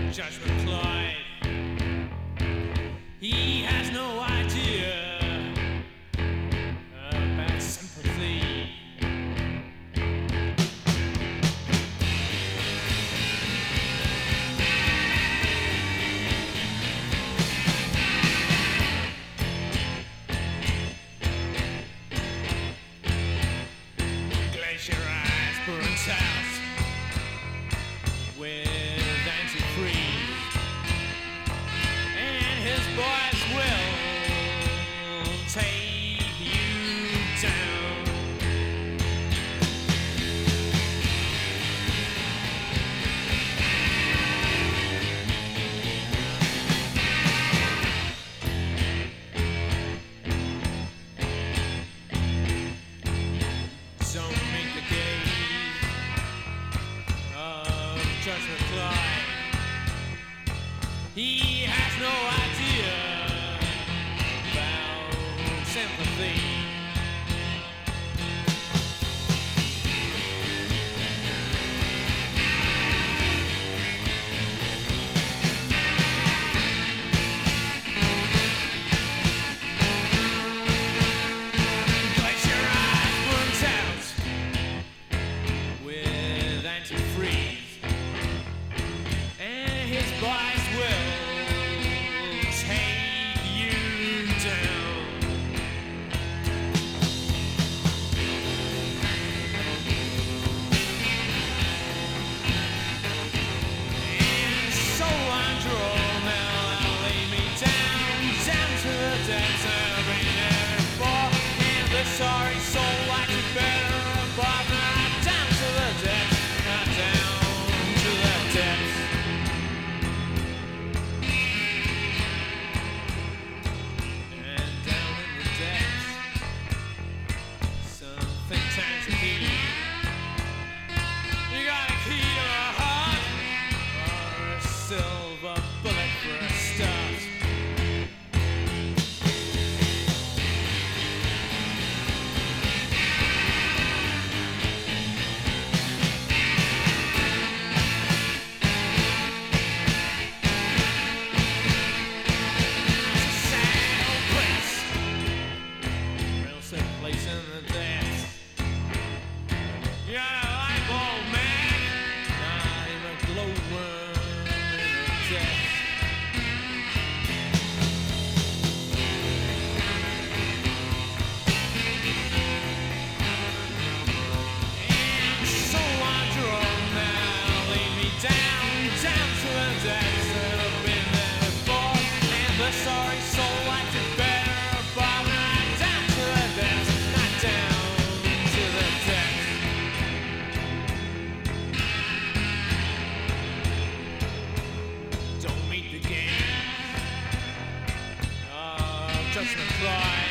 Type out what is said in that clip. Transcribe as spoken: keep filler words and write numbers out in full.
Judgment Clyde. He has no idea about sympathy. Glacier Eyes burns out with antifreeze, and his boys will take you down. Don't make the gaze of Judgment Clyde. He has no idea about sympathy. Glacier Eyes burns out with antifreeze, and his boys will take you down. And so I draw now, I'll lay me down, down to the depths I've been there before. And the sorry soul like you better above, not down to the depths, not down to the depths. And down in the depths, something turns a key. You got a key to a heart, or a silver bullet for a start. It's a sad old place, real sick place in the depths. You got a light bulb, man, not even a glowworm in the depths. And so I draw now, lay me down, down to the depths that have been there before. And the sorry soul liked it better above, not down to the depths, not down to the depths. Don't meet the game of Judgment Clyde.